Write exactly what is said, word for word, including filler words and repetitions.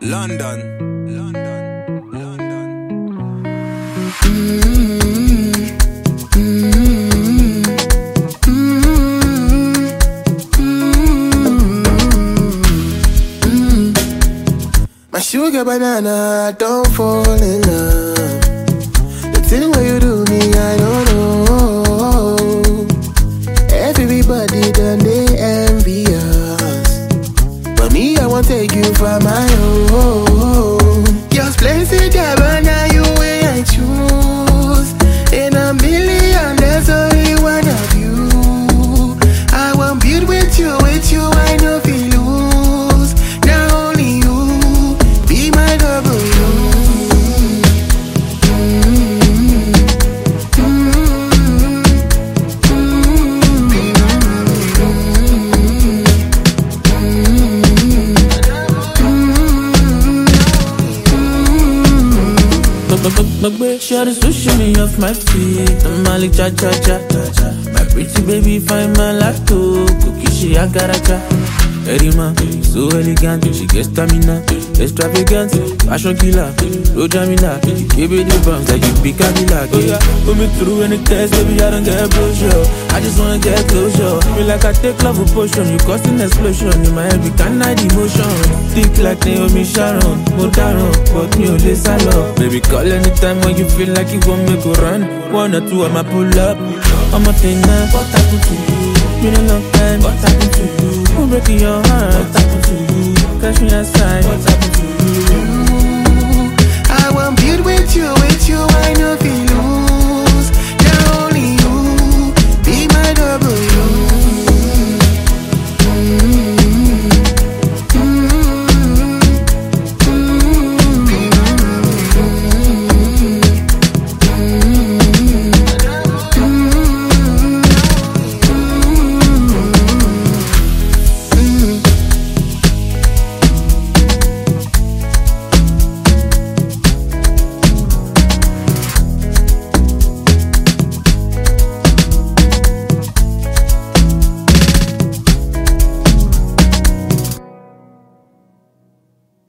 London, London, London. Mm-hmm. Mm-hmm. Mm-hmm. My sugar banana, don't fall in love. The thing where you do me, I don't know. Everybody done they envy us, but me, I won't take you for my own. Just plenty Gabbana, you way I choose. In a million, there's only one of you. I won't build with you, with you, I know feel lose. Now only you, be my double you. Share the sushi me off my feet. I'm Malik cha cha cha. My pretty baby find my lacto. Cookie she agaracha. Erima, so elegant. She gets stamina, extravagant. Fashion killer, road jamila. Give me the bounce like you pick a villa. Oh yeah, put me through any test, baby I don't get closure. I just wanna get closure. Feel like I take love a potion. You cause an explosion in my head. We can't hide emotion. Think like Naomi Sharon, Modaron, but me only salo. Baby call anytime when you feel like you want me to run. One or two I'ma pull up. I'm a thing man, what happened to you? Been a long time, what happened to you? I'm breaking your heart, what happened to you? Catch me outside, what happened to you? I won't build with you, with you, I know feel